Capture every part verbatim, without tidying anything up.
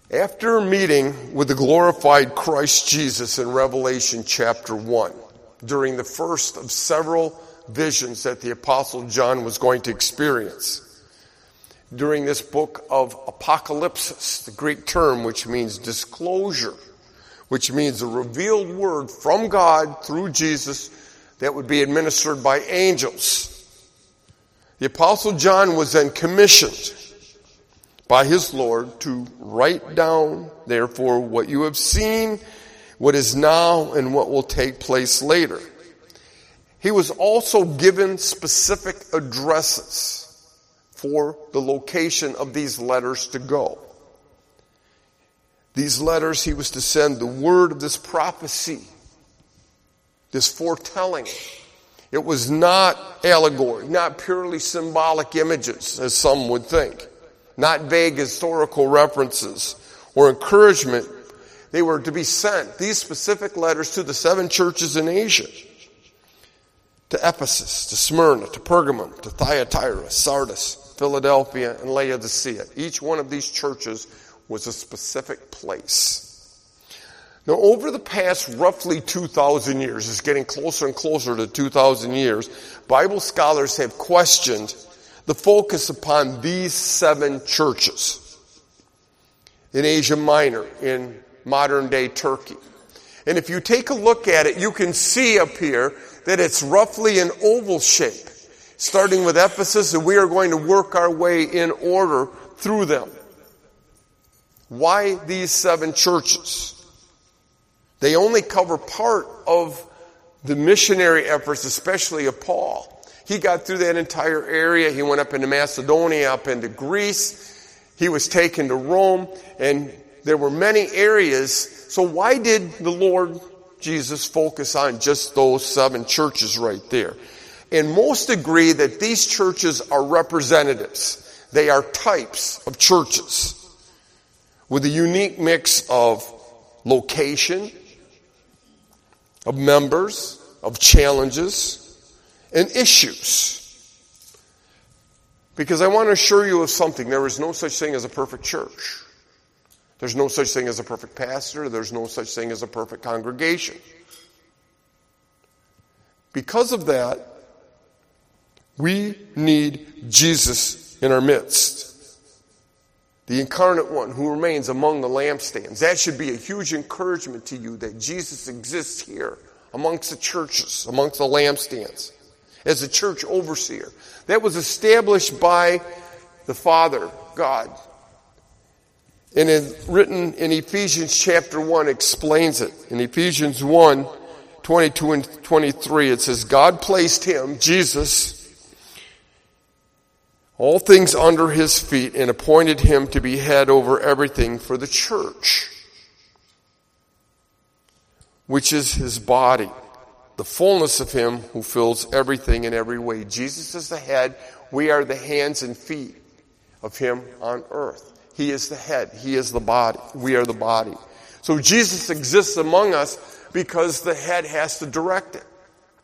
After meeting with the glorified Christ Jesus in Revelation chapter one, during the first of several visions that the Apostle John was going to experience, during this book of Apocalypsis, the Greek term which means disclosure, which means a revealed word from God through Jesus that would be administered by angels. The Apostle John was then commissioned by his Lord to write down, therefore, what you have seen, what is now, and what will take place later. He was also given specific addresses for the location of these letters to go. These letters, he was to send the word of this prophecy, this foretelling. It was not allegory, not purely symbolic images, as some would think. Not vague historical references or encouragement. They were to be sent, these specific letters, to the seven churches in Asia. To Ephesus, to Smyrna, to Pergamum, to Thyatira, Sardis, Philadelphia, and Laodicea. Each one of these churches was a specific place. Now, over the past roughly two thousand years, it's getting closer and closer to two thousand years, Bible scholars have questioned the focus upon these seven churches in Asia Minor, in modern-day Turkey. And if you take a look at it, you can see up here that it's roughly an oval shape, starting with Ephesus, and we are going to work our way in order through them. Why these seven churches? They only cover part of the missionary efforts, especially of Paul. He got through that entire area. He went up into Macedonia, up into Greece. He was taken to Rome, and there were many areas. So why did the Lord Jesus focus on just those seven churches right there? And most agree that these churches are representatives. They are types of churches with a unique mix of location, of members, of challenges, and issues. Because I want to assure you of something. There is no such thing as a perfect church. There's no such thing as a perfect pastor. There's no such thing as a perfect congregation. Because of that, we need Jesus in our midst. The incarnate one who remains among the lampstands. That should be a huge encouragement to you that Jesus exists here amongst the churches, amongst the lampstands, as a church overseer. That was established by the Father, God. And it's written in Ephesians chapter one explains it. In Ephesians one, twenty-two and twenty-three, it says, God placed him, Jesus, all things under his feet, and appointed him to be head over everything for the church, which is his body, the fullness of him who fills everything in every way. Jesus is the head. We are the hands and feet of him on earth. He is the head. He is the body. We are the body. So Jesus exists among us because the head has to direct it.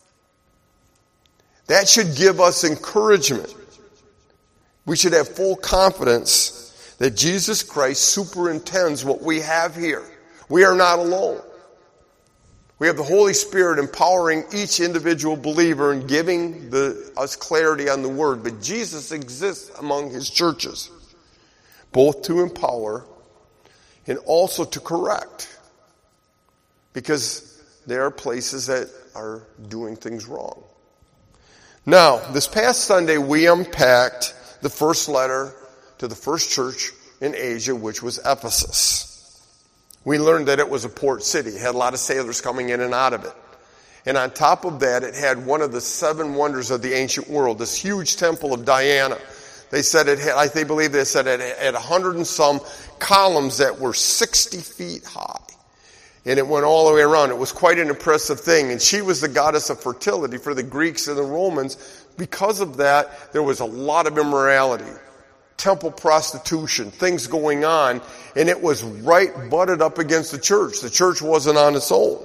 That should give us encouragement. We should have full confidence that Jesus Christ superintends what we have here. We are not alone. We have the Holy Spirit empowering each individual believer and giving the, us clarity on the Word. But Jesus exists among his churches, both to empower and also to correct. Because there are places that are doing things wrong. Now, this past Sunday we unpacked the first letter to the first church in Asia, which was Ephesus. We learned that it was a port city. It had a lot of sailors coming in and out of it. And on top of that, it had one of the seven wonders of the ancient world, this huge temple of Diana. They said it had, I they believe they said it had a hundred and some columns that were sixty feet high. And it went all the way around. It was quite an impressive thing. And she was the goddess of fertility for the Greeks and the Romans. Because of that, there was a lot of immorality, temple prostitution, things going on. And it was right butted up against the church. The church wasn't on its own.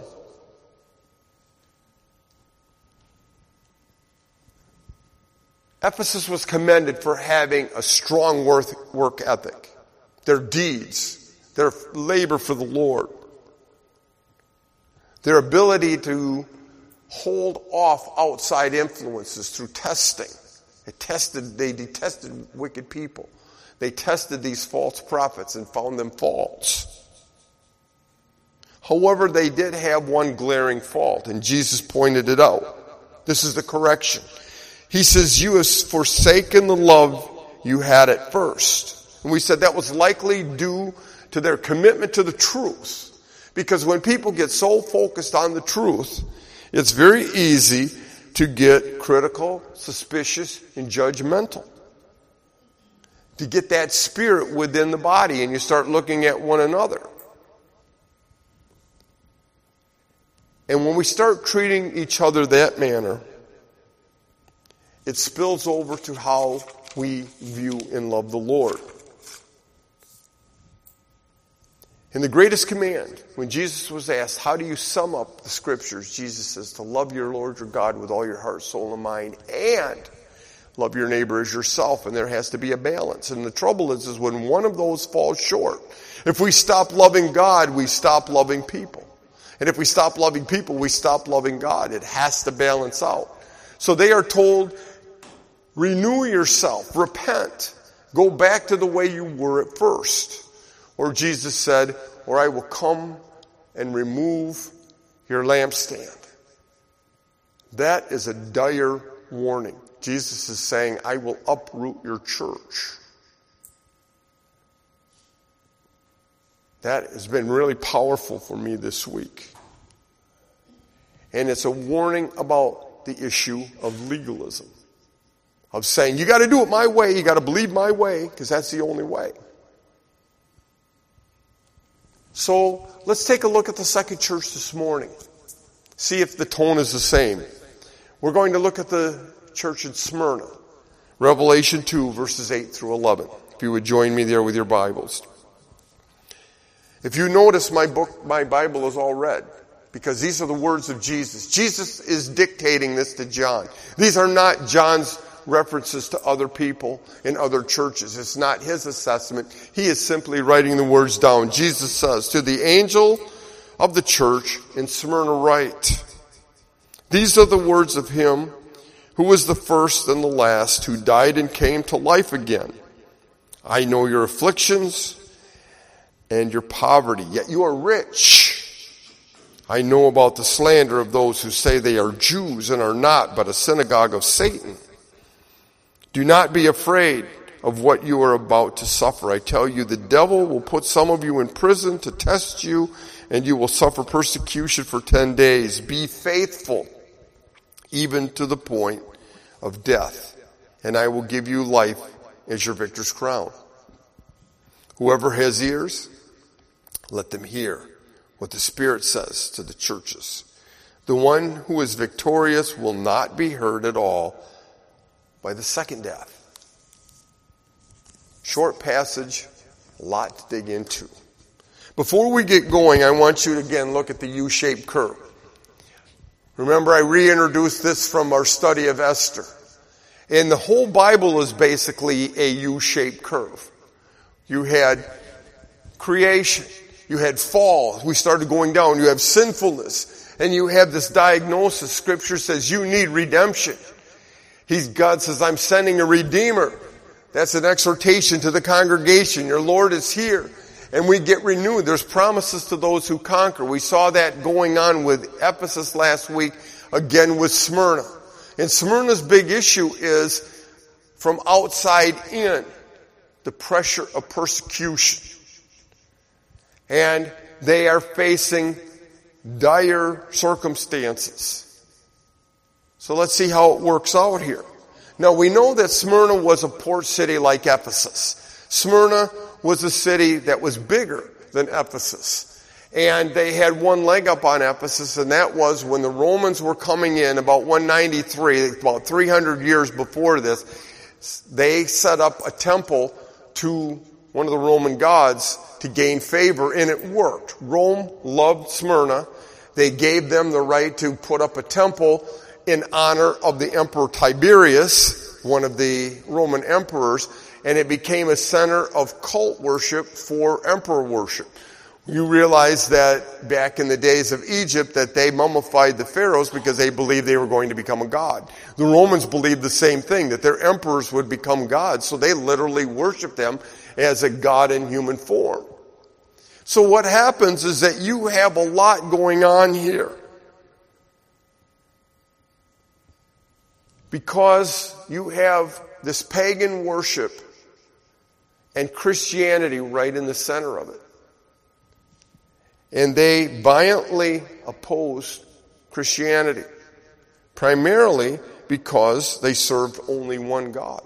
Ephesus was commended for having a strong work ethic. Their deeds, their labor for the Lord, their ability to hold off outside influences through testing. They tested, they detested wicked people. They tested these false prophets and found them false. However, they did have one glaring fault, and Jesus pointed it out. This is the correction. He says, you have forsaken the love you had at first. And we said that was likely due to their commitment to the truth. Because when people get so focused on the truth, it's very easy to get critical, suspicious, and judgmental. To get that spirit within the body, and you start looking at one another. And when we start treating each other that manner, it spills over to how we view and love the Lord. In the greatest command, when Jesus was asked, how do you sum up the scriptures? Jesus says, to love your Lord your God with all your heart, soul, and mind, and love your neighbor as yourself. And there has to be a balance. And the trouble is, is when one of those falls short, if we stop loving God, we stop loving people. And if we stop loving people, we stop loving God. It has to balance out. So they are told, renew yourself, repent, go back to the way you were at first. Or Jesus said, or I will come and remove your lampstand. That is a dire warning. Jesus is saying, I will uproot your church. That has been really powerful for me this week. And it's a warning about the issue of legalism. Of saying, you got to do it my way, you got to believe my way, because that's the only way. So let's take a look at the second church this morning. See if the tone is the same. We're going to look at the church in Smyrna. Revelation two, verses eight through eleven. If you would join me there with your Bibles. If you notice, my book, my Bible is all red. Because these are the words of Jesus. Jesus is dictating this to John. These are not John's references to other people in other churches. It's not his assessment. He is simply writing the words down. Jesus says, to the angel of the church in Smyrna write, these are the words of him who was the first and the last, who died and came to life again. I know your afflictions and your poverty, yet you are rich. I know about the slander of those who say they are Jews and are not, but a synagogue of Satan. Do not be afraid of what you are about to suffer. I tell you, the devil will put some of you in prison to test you, and you will suffer persecution for ten days. Be faithful, even to the point of death, and I will give you life as your victor's crown. Whoever has ears, let them hear what the Spirit says to the churches. The one who is victorious will not be hurt at all by the second death. Short passage, a lot to dig into. Before we get going, I want you to again look at the U-shaped curve. Remember, I reintroduced this from our study of Esther. And the whole Bible is basically a U-shaped curve. You had creation. You had fall. We started going down. You have sinfulness. And you have this diagnosis. Scripture says you need redemption. He's, God says, I'm sending a Redeemer. That's an exhortation to the congregation. Your Lord is here. And we get renewed. There's promises to those who conquer. We saw that going on with Ephesus last week, again with Smyrna. And Smyrna's big issue is from outside in, the pressure of persecution. And they are facing dire circumstances. So let's see how it works out here. Now we know that Smyrna was a port city like Ephesus. Smyrna was a city that was bigger than Ephesus. And they had one leg up on Ephesus, and that was when the Romans were coming in about one ninety-three, about three hundred years before this, they set up a temple to one of the Roman gods to gain favor, and it worked. Rome loved Smyrna. They gave them the right to put up a temple in honor of the Emperor Tiberius, one of the Roman emperors, and it became a center of cult worship for emperor worship. You realize that back in the days of Egypt that they mummified the pharaohs because they believed they were going to become a god. The Romans believed the same thing, that their emperors would become gods, so they literally worshiped them as a god in human form. So what happens is that you have a lot going on here. Because you have this pagan worship and Christianity right in the center of it. And they violently opposed Christianity, primarily because they served only one God,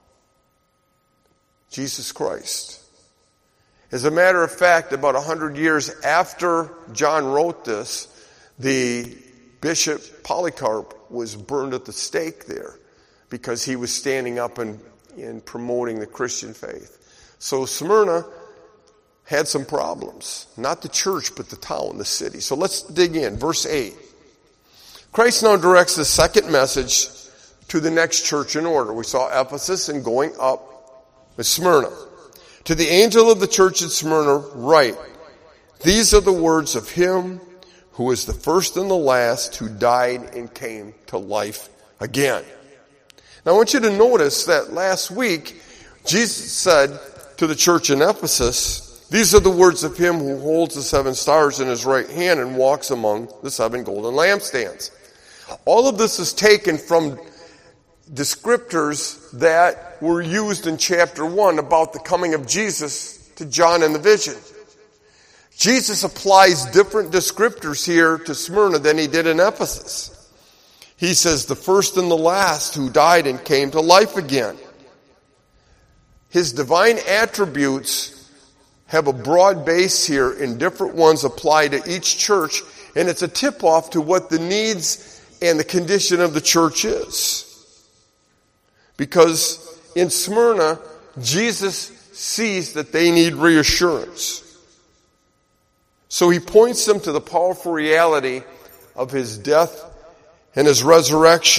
Jesus Christ. As a matter of fact, about a hundred years after John wrote this, the Bishop Polycarp was burned at the stake there because he was standing up and, and promoting the Christian faith. So Smyrna had some problems. Not the church, but the town, the city. So let's dig in. Verse eight. Christ now directs the second message to the next church in order. We saw Ephesus and going up with Smyrna. To the angel of the church at Smyrna write, these are the words of him who is the first and the last, who died and came to life again. Now I want you to notice that last week, Jesus said to the church in Ephesus, these are the words of him who holds the seven stars in his right hand and walks among the seven golden lampstands. All of this is taken from descriptors that were used in chapter one about the coming of Jesus to John in the vision. Jesus applies different descriptors here to Smyrna than he did in Ephesus. He says the first and the last who died and came to life again. His divine attributes have a broad base here, and different ones apply to each church, and it's a tip-off to what the needs and the condition of the church is. Because in Smyrna, Jesus sees that they need reassurance. So he points them to the powerful reality of his death and his resurrection.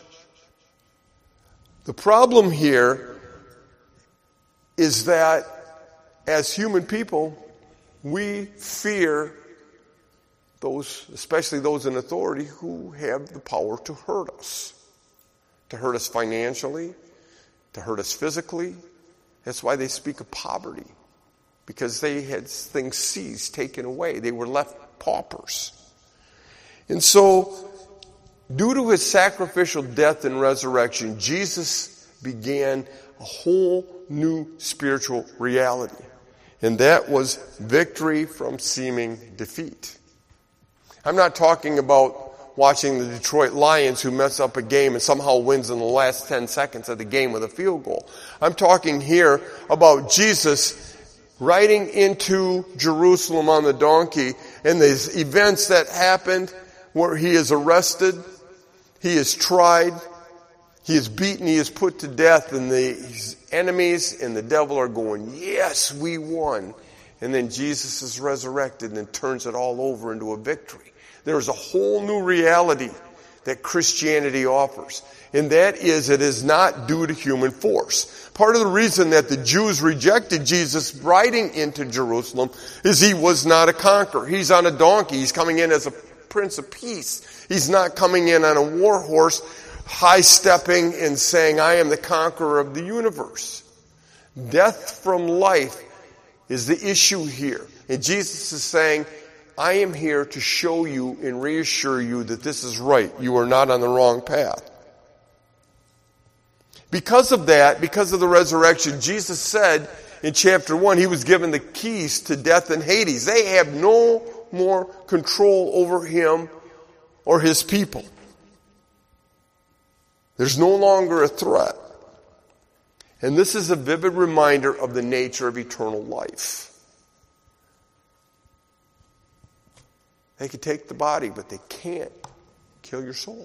The problem here is that as human people, we fear those, especially those in authority, who have the power to hurt us. To hurt us financially, to hurt us physically. That's why they speak of poverty. Because they had things seized, taken away. They were left paupers. And so, due to his sacrificial death and resurrection, Jesus began a whole new spiritual reality. And that was victory from seeming defeat. I'm not talking about watching the Detroit Lions who mess up a game and somehow wins in the last ten seconds of the game with a field goal. I'm talking here about Jesus riding into Jerusalem on the donkey and the events that happened where he is arrested, he is tried, he is beaten, he is put to death, and the enemies and the devil are going, yes, we won. And then Jesus is resurrected and turns it all over into a victory. There's a whole new reality that Christianity offers. And that is, it is not due to human force. Part of the reason that the Jews rejected Jesus riding into Jerusalem is he was not a conqueror. He's on a donkey. He's coming in as a Prince of Peace. He's not coming in on a war horse, high-stepping and saying, I am the conqueror of the universe. Death from life is the issue here. And Jesus is saying, I am here to show you and reassure you that this is right. You are not on the wrong path. Because of that, because of the resurrection, Jesus said in chapter one, he was given the keys to death and Hades. They have no more control over him or his people. There's no longer a threat. And this is a vivid reminder of the nature of eternal life. They can take the body, but they can't kill your soul.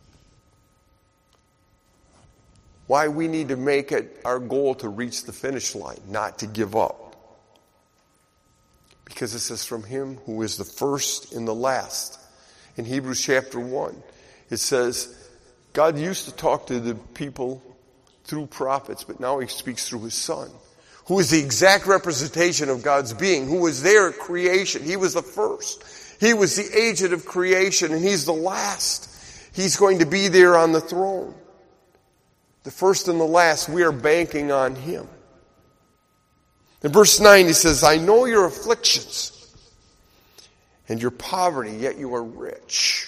Why we need to make it our goal to reach the finish line, not to give up. Because it says from him who is the first and the last. In Hebrews chapter one, it says, God used to talk to the people through prophets, but now he speaks through his Son, who is the exact representation of God's being, who was there at creation. He was the first. He was the agent of creation, and he's the last. He's going to be there on the throne. The first and the last, we are banking on him. In verse nine, he says, I know your afflictions and your poverty, yet you are rich.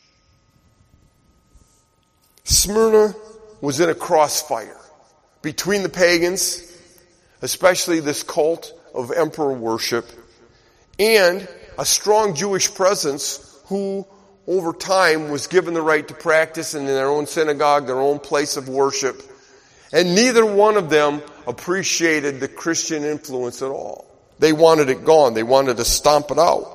Smyrna was in a crossfire between the pagans, especially this cult of emperor worship, and a strong Jewish presence who, over time, was given the right to practice in their own synagogue, their own place of worship. And neither one of them appreciated the Christian influence at all. They wanted it gone. They wanted to stomp it out.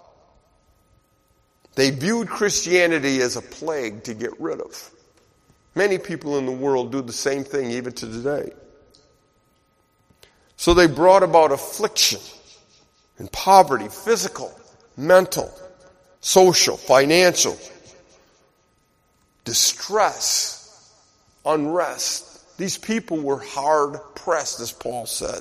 They viewed Christianity as a plague to get rid of. Many people in the world do the same thing even to today. So they brought about affliction and poverty, physical, mental, social, financial, distress, unrest. These people were hard pressed, as Paul said.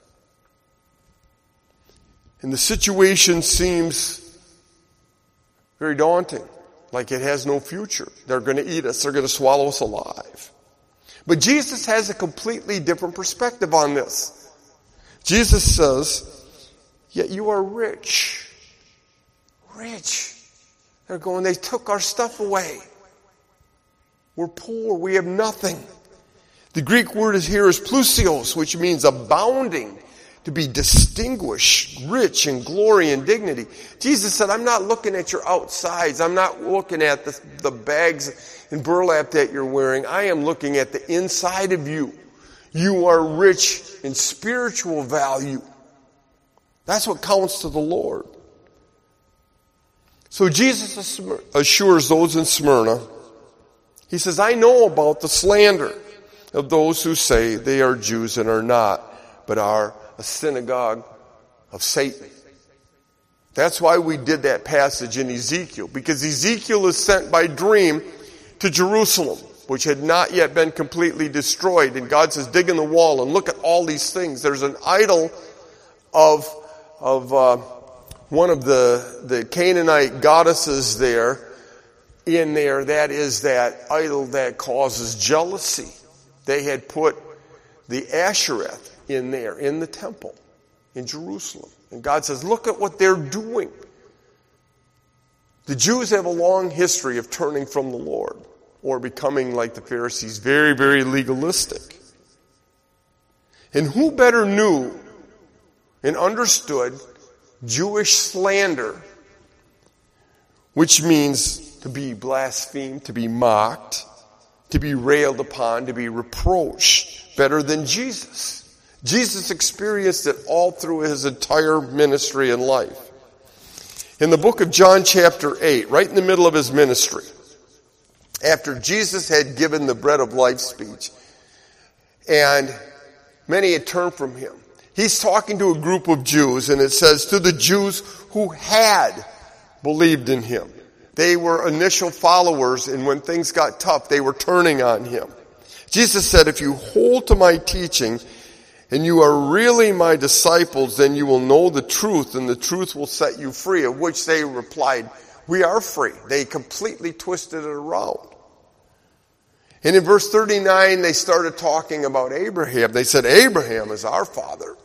And the situation seems very daunting, like it has no future. They're going to eat us. They're going to swallow us alive. But Jesus has a completely different perspective on this. Jesus says, yet you are rich. Rich. They're going, they took our stuff away. We're poor. We have nothing. The Greek word is here is plusios, which means abounding, to be distinguished, rich in glory and dignity. Jesus said, I'm not looking at your outsides. I'm not looking at the, the bags and burlap that you're wearing. I am looking at the inside of you. You are rich in spiritual value. That's what counts to the Lord. So Jesus assures those in Smyrna, he says, I know about the slander of those who say they are Jews and are not, but are a synagogue of Satan. That's why we did that passage in Ezekiel, because Ezekiel is sent by dream to Jerusalem, which had not yet been completely destroyed. And God says, dig in the wall and look at all these things. There's an idol of, of uh, one of the, the Canaanite goddesses there, in there. That is that idol that causes jealousy. They had put the Ashereth in there, in the temple, in Jerusalem. And God says, look at what they're doing. The Jews have a long history of turning from the Lord, or becoming like the Pharisees, very, very legalistic. And who better knew and understood Jewish slander, which means to be blasphemed, to be mocked, to be railed upon, to be reproached, better than Jesus. Jesus experienced it all through his entire ministry and life. In the book of John chapter eight, right in the middle of his ministry, after Jesus had given the bread of life speech, and many had turned from him, he's talking to a group of Jews, and it says, to the Jews who had believed in him. They were initial followers, and when things got tough, they were turning on him. Jesus said, if you hold to my teaching, and you are really my disciples, then you will know the truth, and the truth will set you free. Of which they replied, we are free. They completely twisted it around. And in verse thirty-nine, they started talking about Abraham. They said, Abraham is our father.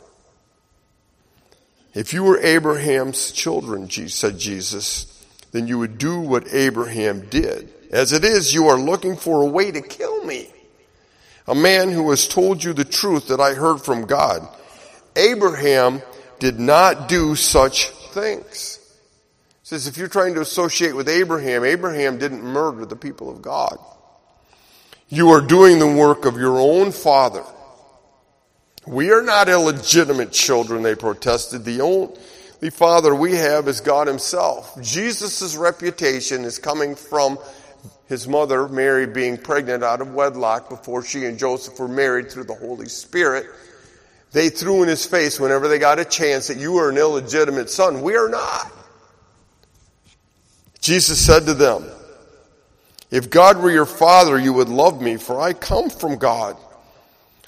If you were Abraham's children, said Jesus, then you would do what Abraham did. As it is, you are looking for a way to kill me, a man who has told you the truth that I heard from God. Abraham did not do such things. It says if you're trying to associate with Abraham, Abraham didn't murder the people of God. You are doing the work of your own father. We are not illegitimate children, they protested. The only father we have is God himself. Jesus' reputation is coming from his mother, Mary, being pregnant out of wedlock before she and Joseph were married through the Holy Spirit. They threw in his face whenever they got a chance that you are an illegitimate son. We are not. Jesus said to them, if God were your father, you would love me, for I come from God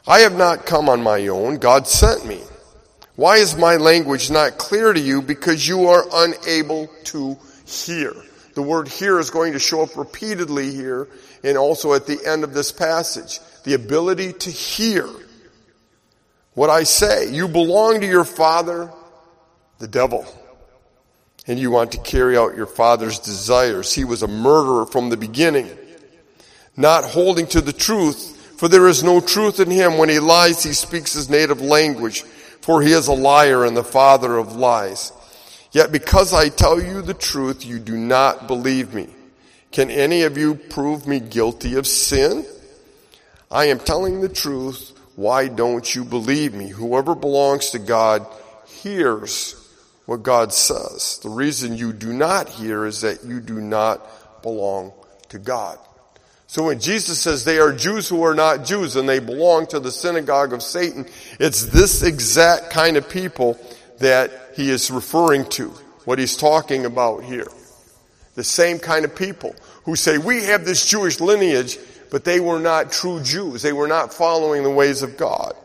I have not come on my own. God sent me. Why is my language not clear to you? Because you are unable to hear. The word hear is going to show up repeatedly here and also at the end of this passage. The ability to hear what I say. You belong to your father, the devil, and you want to carry out your father's desires. He was a murderer from the beginning, not holding to the truth, for there is no truth in him. When he lies, he speaks his native language, for he is a liar and the father of lies. Yet because I tell you the truth, you do not believe me. Can any of you prove me guilty of sin? I am telling the truth. Why don't you believe me? Whoever belongs to God hears what God says. The reason you do not hear is that you do not belong to God. So when Jesus says they are Jews who are not Jews and they belong to the synagogue of Satan, it's this exact kind of people that he is referring to, what he's talking about here. The same kind of people who say, we have this Jewish lineage, but they were not true Jews. They were not following the ways of God.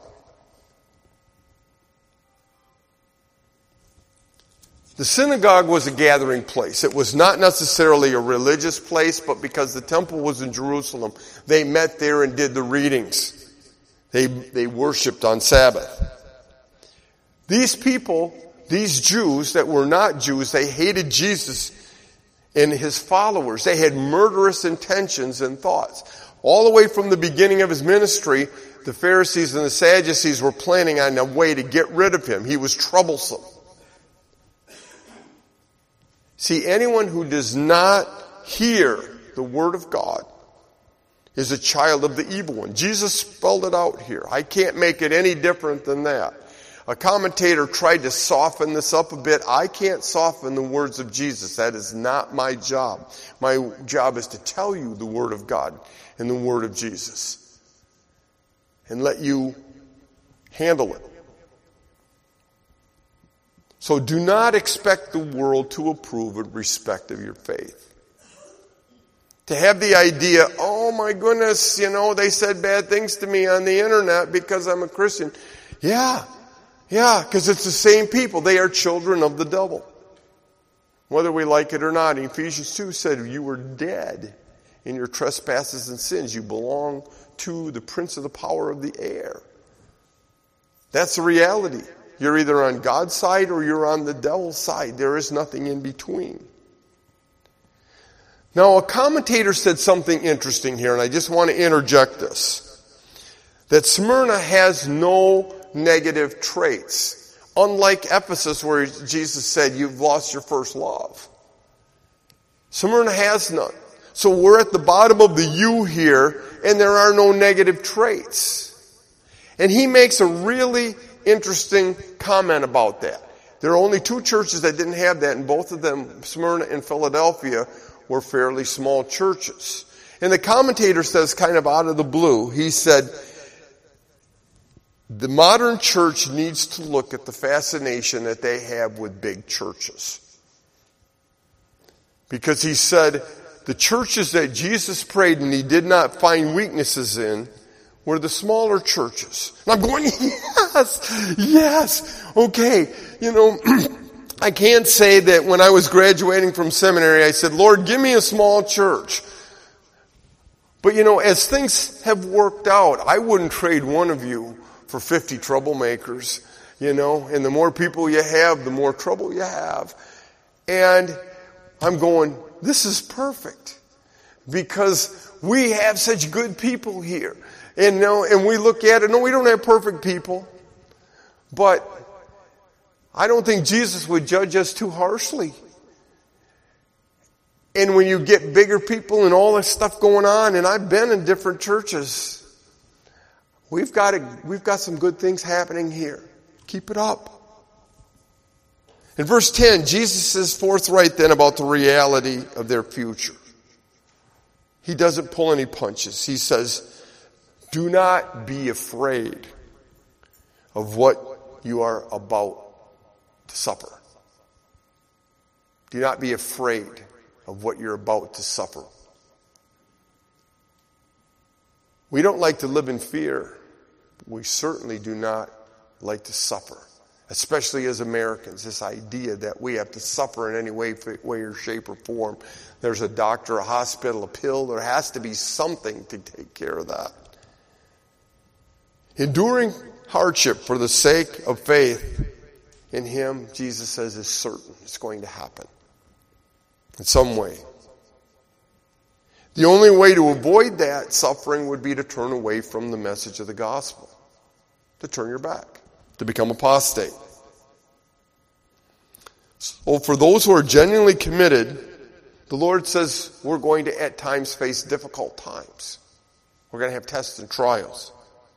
The synagogue was a gathering place. It was not necessarily a religious place, but because the temple was in Jerusalem, they met there and did the readings. They, they worshiped on Sabbath. These people, these Jews that were not Jews, they hated Jesus and his followers. They had murderous intentions and thoughts. All the way from the beginning of his ministry, the Pharisees and the Sadducees were planning on a way to get rid of him. He was troublesome. See, anyone who does not hear the word of God is a child of the evil one. Jesus spelled it out here. I can't make it any different than that. A commentator tried to soften this up a bit. I can't soften the words of Jesus. That is not my job. My job is to tell you the word of God and the word of Jesus and let you handle it. So do not expect the world to approve and respect of your faith. To have the idea, oh my goodness, you know, they said bad things to me on the internet because I'm a Christian. Yeah, yeah, because it's the same people. They are children of the devil. Whether we like it or not, Ephesians two said you were dead in your trespasses and sins. You belong to the prince of the power of the air. That's the reality. You're either on God's side or you're on the devil's side. There is nothing in between. Now, a commentator said something interesting here, and I just want to interject this. That Smyrna has no negative traits. Unlike Ephesus, where Jesus said, you've lost your first love. Smyrna has none. So we're at the bottom of the U here, and there are no negative traits. And he makes a really interesting comment about that. There are only two churches that didn't have that, and both of them, Smyrna and Philadelphia, were fairly small churches. And the commentator says, kind of out of the blue, he said, the modern church needs to look at the fascination that they have with big churches. Because he said, the churches that Jesus prayed and he did not find weaknesses in were the smaller churches. And I'm going, yes, yes, okay. You know, I can't say that when I was graduating from seminary, I said, Lord, give me a small church. But you know, as things have worked out, I wouldn't trade one of you for fifty troublemakers, you know, and the more people you have, the more trouble you have. And I'm going, this is perfect because we have such good people here. And you know, and we look at it, no, we don't have perfect people, but I don't think Jesus would judge us too harshly. And when you get bigger people and all this stuff going on, and I've been in different churches, we've got a, we've got some good things happening here. Keep it up. In verse ten, Jesus is forthright then about the reality of their future. He doesn't pull any punches. He says, do not be afraid of what you are about to suffer. Do not be afraid of what you're about to suffer. We don't like to live in fear. We certainly do not like to suffer, especially as Americans, this idea that we have to suffer in any way, way or shape or form. There's a doctor, a hospital, a pill. There has to be something to take care of that. Enduring hardship for the sake of faith in Him, Jesus says, is certain. It's going to happen in some way. The only way to avoid that suffering would be to turn away from the message of the gospel, to turn your back, to become apostate. So for those who are genuinely committed, the Lord says we're going to at times face difficult times. We're going to have tests and trials.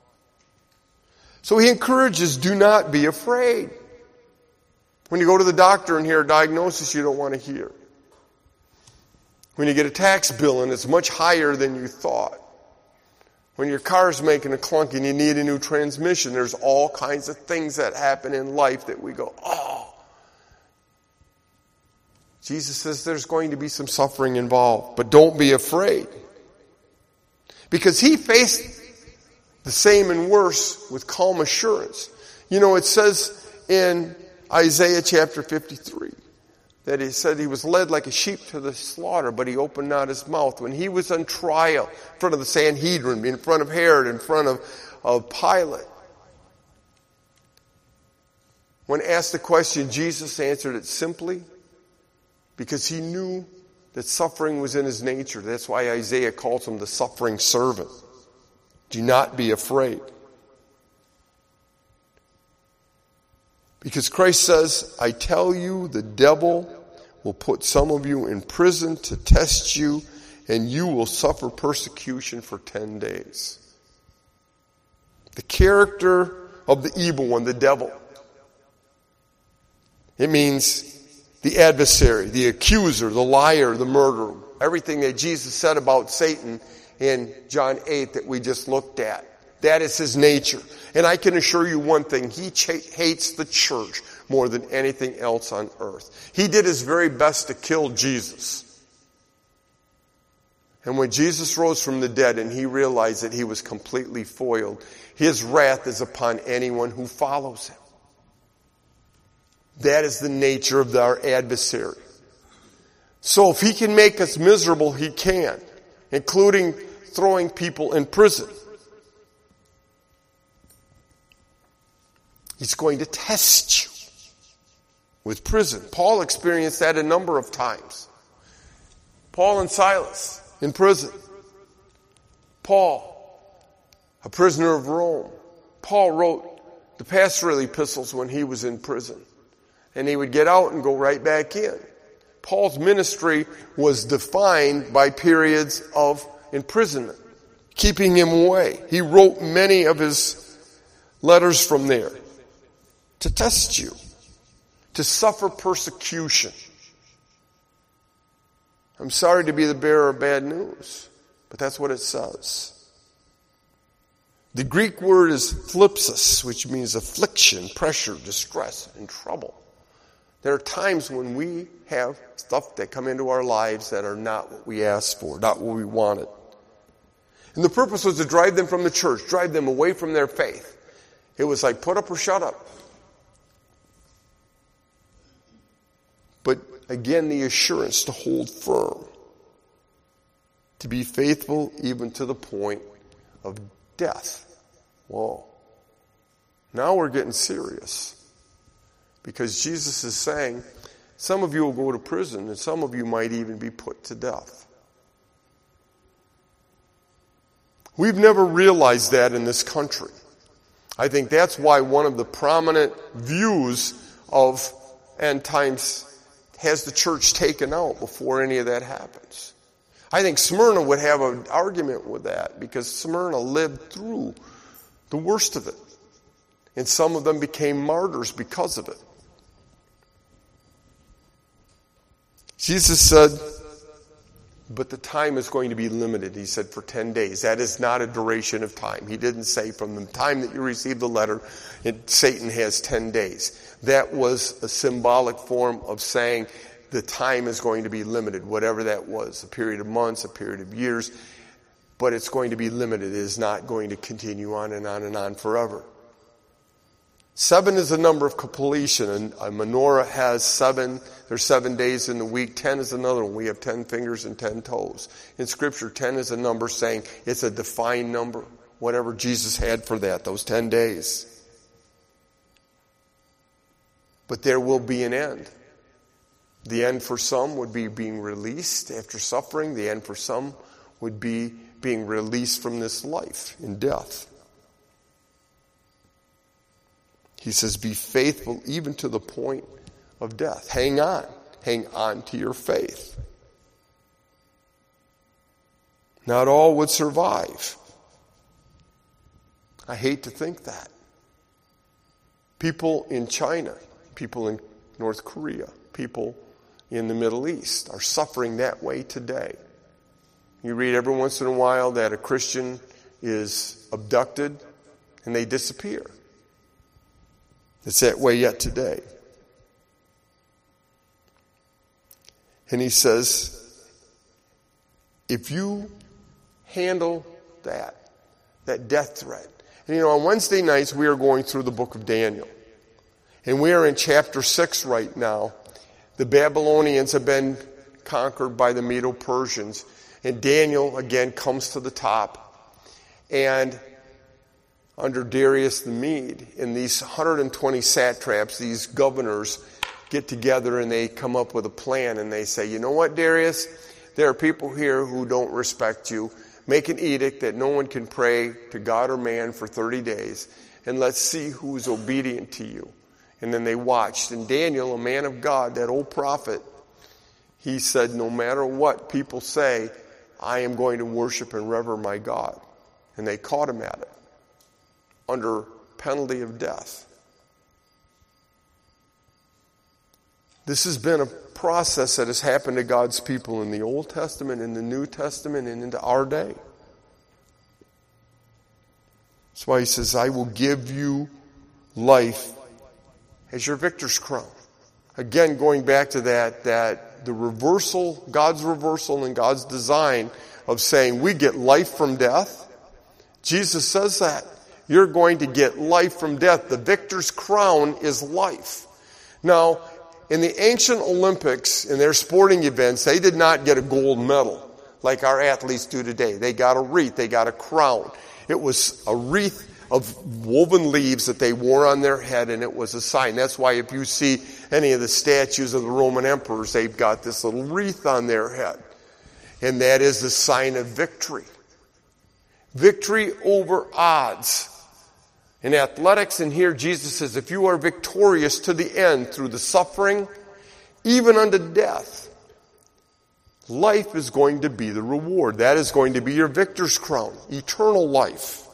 So He encourages, do not be afraid. When you go to the doctor and hear a diagnosis you don't want to hear. When you get a tax bill and it's much higher than you thought. When your car's making a clunk and you need a new transmission, there's all kinds of things that happen in life that we go, oh. Jesus says there's going to be some suffering involved, but don't be afraid. Because He faced the same and worse with calm assurance. You know, it says in Isaiah chapter fifty-three that He said He was led like a sheep to the slaughter, but He opened not His mouth. When He was on trial in front of the Sanhedrin, in front of Herod, in front of, of Pilate, when asked the question, Jesus answered it simply because He knew that suffering was in His nature. That's why Isaiah calls Him the suffering servant. Do not be afraid. Because Christ says, I tell you, the devil will put some of you in prison to test you, and you will suffer persecution for ten days. The character of the evil one, the devil. It means the adversary, the accuser, the liar, the murderer. Everything that Jesus said about Satan in John eight that we just looked at. That is his nature. And I can assure you one thing, he ch- hates the church more than anything else on earth. He did his very best to kill Jesus. And when Jesus rose from the dead and he realized that he was completely foiled, his wrath is upon anyone who follows him. That is the nature of our adversary. So if he can make us miserable, he can, including throwing people in prison. He's going to test you with prison. Paul experienced that a number of times. Paul and Silas in prison. Paul, a prisoner of Rome. Paul wrote the pastoral epistles when he was in prison. And he would get out and go right back in. Paul's ministry was defined by periods of imprisonment, keeping him away. He wrote many of his letters from there to test you, to suffer persecution. I'm sorry to be the bearer of bad news, but that's what it says. The Greek word is thlipsis, which means affliction, pressure, distress, and trouble. There are times when we have stuff that come into our lives that are not what we asked for, not what we wanted. And the purpose was to drive them from the church, drive them away from their faith. It was like put up or shut up. But again, the assurance to hold firm, to be faithful even to the point of death. Whoa. Now we're getting serious. Because Jesus is saying, some of you will go to prison and some of you might even be put to death. We've never realized that in this country. I think that's why one of the prominent views of end times has the church taken out before any of that happens. I think Smyrna would have an argument with that because Smyrna lived through the worst of it. And some of them became martyrs because of it. Jesus said, but the time is going to be limited, he said, for ten days. That is not a duration of time. He didn't say from the time that you receive the letter, it, Satan has ten days. That was a symbolic form of saying the time is going to be limited, whatever that was, a period of months, a period of years. but it's going to be limited. It is not going to continue on and on and on forever. Seven is the number of completion, and a menorah has seven. There's seven days in the week. Ten is another one. We have ten fingers and ten toes. In Scripture, ten is a number saying it's a defined number, whatever Jesus had for that, those ten days. But there will be an end. The end for some would be being released after suffering. The end for some would be being released from this life in death. He says, be faithful even to the point of death. Hang on. Hang on to your faith. Not all would survive. I hate to think that. People in China, people in North Korea, people in the Middle East are suffering that way today. You read every once in a while that a Christian is abducted and they disappear. It's that way yet today. And he says, if you handle that, that death threat. And you know, on Wednesday nights we are going through the book of Daniel. And we are in chapter six right now. The Babylonians have been conquered by the Medo-Persians. And Daniel, again, comes to the top. And under Darius the Mede, and these one hundred twenty satraps, these governors, get together and they come up with a plan. And they say, you know what, Darius? There are people here who don't respect you. Make an edict that no one can pray to God or man for thirty days. And let's see who's obedient to you. And then they watched. And Daniel, a man of God, that old prophet, he said, no matter what people say, I am going to worship and revere my God. And they caught him at it under penalty of death. This has been a process that has happened to God's people in the Old Testament, in the New Testament, and into our day. That's why he says, I will give you life as your victor's crown. Again, going back to that, that the reversal, God's reversal and God's design of saying we get life from death. Jesus says that. You're going to get life from death. The victor's crown is life. Now, in the ancient Olympics, in their sporting events, they did not get a gold medal like our athletes do today. They got a wreath. They got a crown. It was a wreath of woven leaves that they wore on their head, and it was a sign. That's why if you see any of the statues of the Roman emperors, they've got this little wreath on their head. And that is the sign of victory. Victory over odds. In athletics, and here Jesus says, if you are victorious to the end through the suffering, even unto death, life is going to be the reward. That is going to be your victor's crown, eternal life.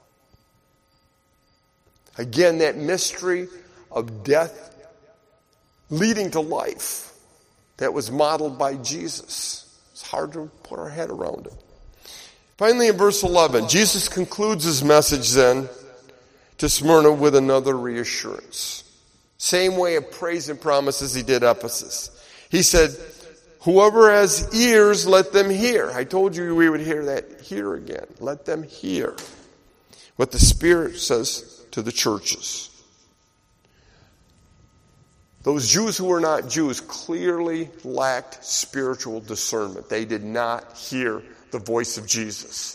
Again, that mystery of death leading to life that was modeled by Jesus. It's hard to put our head around it. Finally, in verse eleven, Jesus concludes his message then to Smyrna with another reassurance. Same way of praise and promise as he did Ephesus. He said, whoever has ears, let them hear. I told you we would hear that here again. Let them hear what the Spirit says to the churches. Those Jews who were not Jews clearly lacked spiritual discernment. They did not hear the voice of Jesus.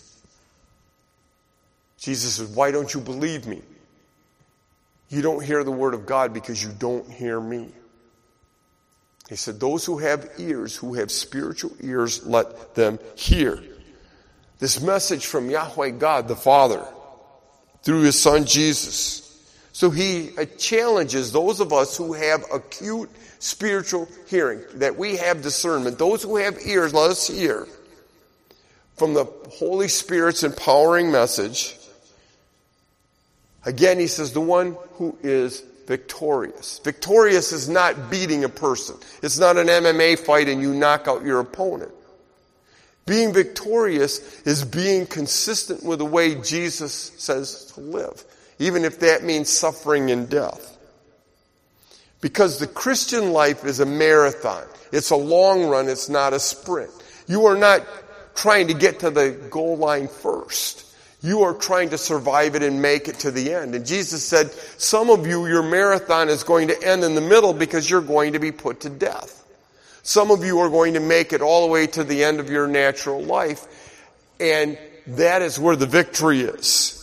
Jesus said, why don't you believe me? You don't hear the word of God because you don't hear me. He said, those who have ears, who have spiritual ears, let them hear. This message from Yahweh God the Father through his Son Jesus. So he challenges those of us who have acute spiritual hearing, that we have discernment. Those who have ears, let us hear from the Holy Spirit's empowering message. Again, he says, the one who is victorious. Victorious is not beating a person. It's not an M M A fight and you knock out your opponent. Being victorious is being consistent with the way Jesus says to live, even if that means suffering and death. Because the Christian life is a marathon. It's a long run. It's not a sprint. You are not trying to get to the goal line first. You are trying to survive it and make it to the end. And Jesus said, some of you, your marathon is going to end in the middle because you're going to be put to death. Some of you are going to make it all the way to the end of your natural life. And that is where the victory is.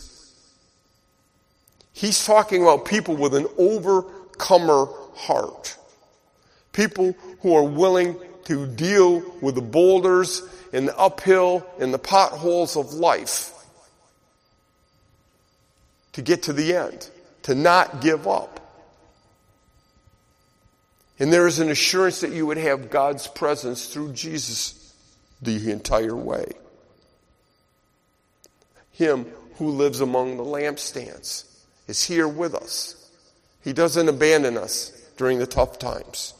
He's talking about people with an overcomer heart. People who are willing to deal with the boulders and the uphill and the potholes of life to get to the end, to not give up. And there is an assurance that you would have God's presence through Jesus the entire way. Him who lives among the lampstands is here with us. He doesn't abandon us during the tough times.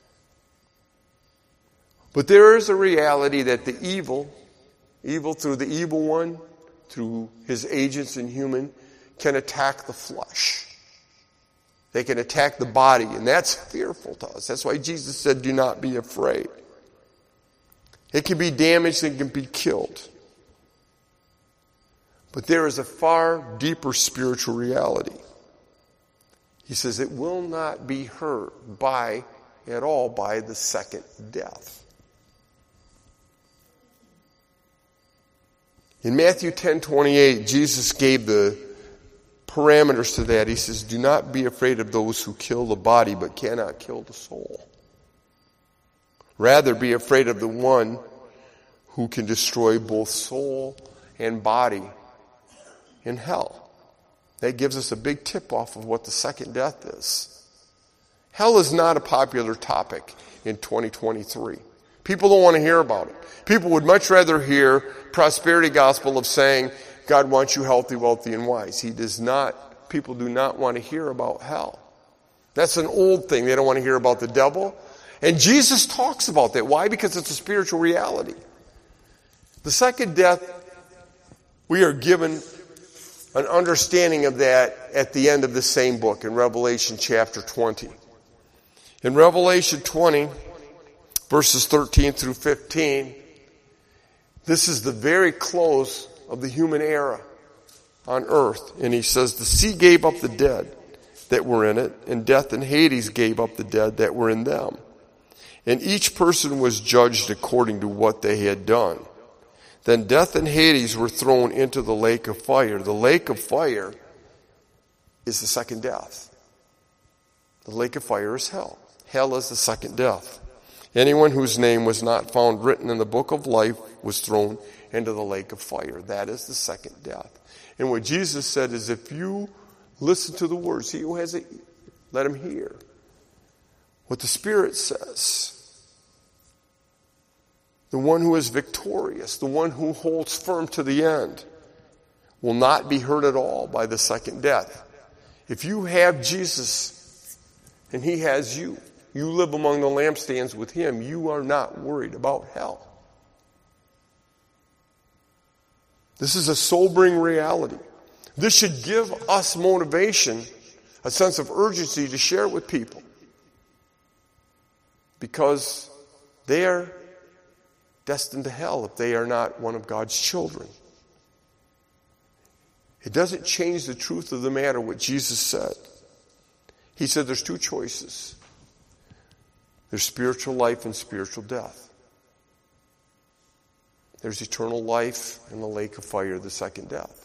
But there is a reality that the evil, evil through the evil one, through his agents in human, can attack the flesh. They can attack the body, and that's fearful to us. That's why Jesus said, do not be afraid. It can be damaged and can be killed. But there is a far deeper spiritual reality. He says it will not be hurt by, at all, by the second death. In Matthew ten twenty-eight, Jesus gave the parameters to that. He says, do not be afraid of those who kill the body but cannot kill the soul. Rather, be afraid of the one who can destroy both soul and body in hell. That gives us a big tip-off of what the second death is. Hell is not a popular topic in twenty twenty-three. People don't want to hear about it. People would much rather hear prosperity gospel of saying, God wants you healthy, wealthy, and wise. He does not, people do not want to hear about hell. That's an old thing. They don't want to hear about the devil. And Jesus talks about that. Why? Because it's a spiritual reality. The second death, we are given an understanding of that at the end of the same book in Revelation chapter twenty. In Revelation twenty, verses thirteen through fifteen, this is the very close of the human era on earth. And he says, the sea gave up the dead that were in it, and death and Hades gave up the dead that were in them. And each person was judged according to what they had done. Then death and Hades were thrown into the lake of fire. The lake of fire is the second death. The lake of fire is hell. Hell is the second death. Anyone whose name was not found written in the book of life was thrown into the lake of fire. That is the second death. And what Jesus said is, if you listen to the words, he who has it, let him hear what the Spirit says. The one who is victorious, the one who holds firm to the end, will not be hurt at all by the second death. If you have Jesus and he has you, you live among the lampstands with him, you are not worried about hell. This is a sobering reality. This should give us motivation, a sense of urgency to share with people. Because they are destined to hell if they are not one of God's children. It doesn't change the truth of the matter what Jesus said. He said there's two choices. There's spiritual life and spiritual death. There's eternal life in the lake of fire, the second death.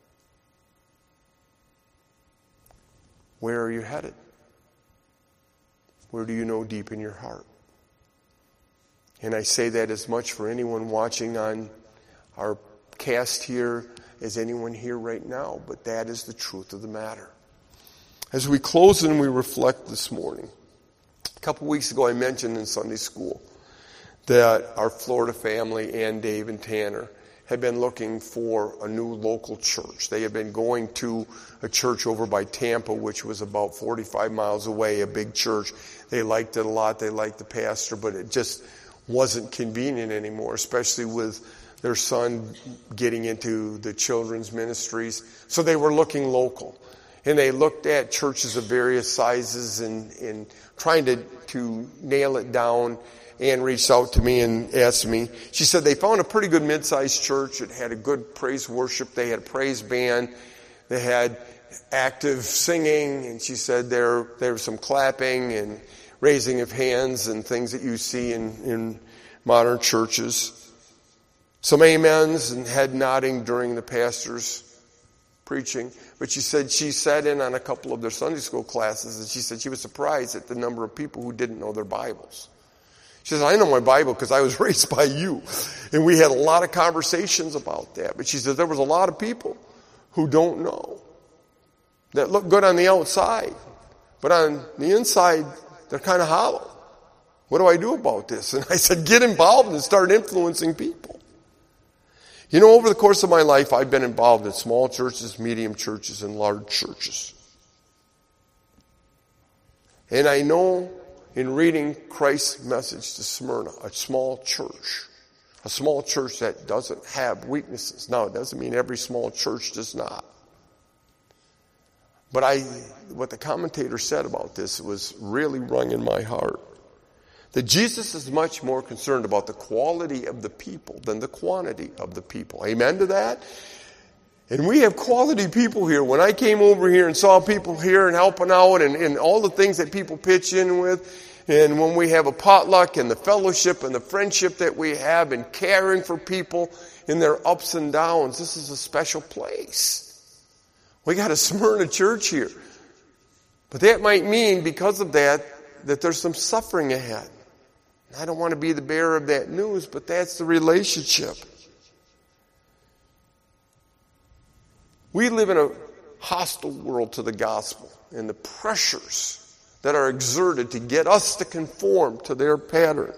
Where are you headed? Where do you know deep in your heart? And I say that as much for anyone watching on our cast here as anyone here right now, but that is the truth of the matter. As we close and we reflect this morning, a couple weeks ago I mentioned in Sunday school that our Florida family, Ann, Dave, and Tanner, had been looking for a new local church. They had been going to a church over by Tampa, which was about forty-five miles away, a big church. They liked it a lot. They liked the pastor, but it just wasn't convenient anymore, especially with their son getting into the children's ministries. So they were looking local. And they looked at churches of various sizes and, and trying to, to nail it down. Ann reached out to me and asked me. She said they found a pretty good mid-sized church. It had a good praise worship. They had a praise band. They had active singing. And she said there, there was some clapping and raising of hands and things that you see in, in modern churches. Some amens and head nodding during the pastor's preaching. But she said she sat in on a couple of their Sunday school classes, and she said she was surprised at the number of people who didn't know their Bibles. She says, I know my Bible because I was raised by you. And we had a lot of conversations about that. But she said there was a lot of people who don't know, that look good on the outside, but on the inside, they're kind of hollow. What do I do about this? And I said, get involved and start influencing people. You know, over the course of my life, I've been involved in small churches, medium churches, and large churches. And I know in reading Christ's message to Smyrna, a small church, a small church that doesn't have weaknesses. Now, it doesn't mean every small church does not. But I, what the commentator said about this was really rung in my heart. That Jesus is much more concerned about the quality of the people than the quantity of the people. Amen to that? And we have quality people here. When I came over here and saw people here and helping out and, and all the things that people pitch in with, and when we have a potluck and the fellowship and the friendship that we have and caring for people in their ups and downs, this is a special place. We got a Smyrna church here. But that might mean, because of that, that there's some suffering ahead. I don't want to be the bearer of that news, but that's the relationship. We live in a hostile world to the gospel, and the pressures that are exerted to get us to conform to their pattern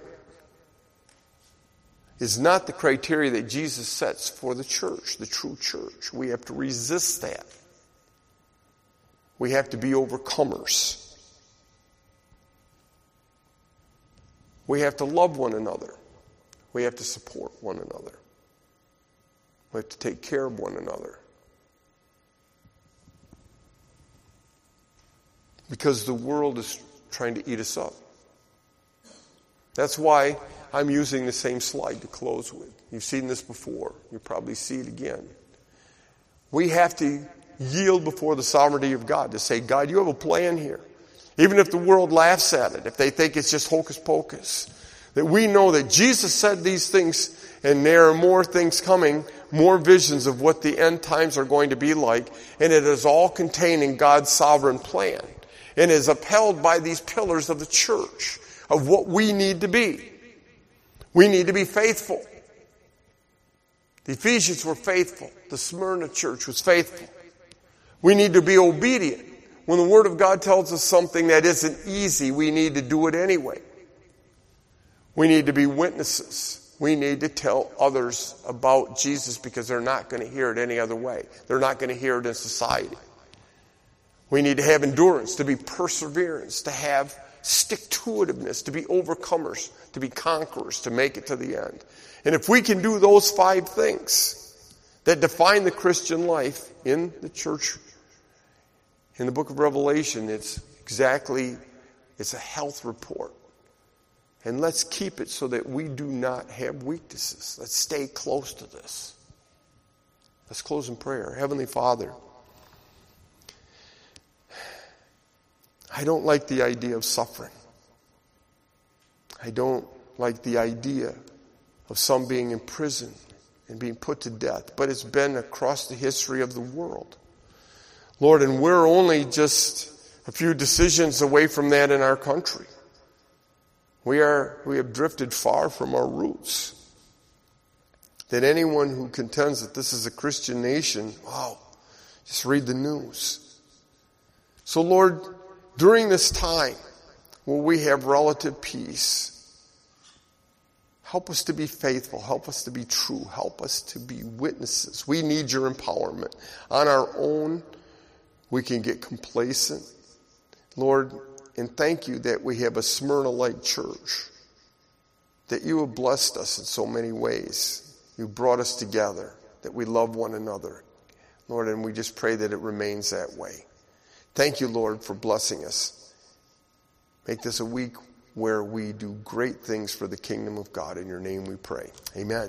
is not the criteria that Jesus sets for the church, the true church. We have to resist that. We have to be overcomers. We have to love one another. We have to support one another. We have to take care of one another. Because the world is trying to eat us up. That's why I'm using the same slide to close with. You've seen this before. You'll probably see it again. We have to yield before the sovereignty of God to say, God, you have a plan here. Even if the world laughs at it, if they think it's just hocus pocus, that we know that Jesus said these things, and there are more things coming, more visions of what the end times are going to be like, and it is all contained in God's sovereign plan, and is upheld by these pillars of the church, of what we need to be. We need to be faithful. The Ephesians were faithful. The Smyrna church was faithful. We need to be obedient. When the Word of God tells us something that isn't easy, we need to do it anyway. We need to be witnesses. We need to tell others about Jesus because they're not going to hear it any other way. They're not going to hear it in society. We need to have endurance, to be perseverance, to have stick-to-itiveness, to be overcomers, to be conquerors, to make it to the end. And if we can do those five things that define the Christian life in the church, in the book of Revelation, it's exactly, it's a health report. And let's keep it so that we do not have weaknesses. Let's stay close to this. Let's close in prayer. Heavenly Father, I don't like the idea of suffering. I don't like the idea of some being imprisoned and being put to death. But it's been across the history of the world. Lord, and we're only just a few decisions away from that in our country. We are, we have drifted far from our roots. That anyone who contends that this is a Christian nation, wow, just read the news. So Lord, during this time where we have relative peace, help us to be faithful. Help us to be true. Help us to be witnesses. We need your empowerment. On our own, we can get complacent. Lord, and thank you that we have a Smyrna-like church, that you have blessed us in so many ways. You brought us together, that we love one another. Lord, and we just pray that it remains that way. Thank you, Lord, for blessing us. Make this a week where we do great things for the kingdom of God. In your name we pray. Amen.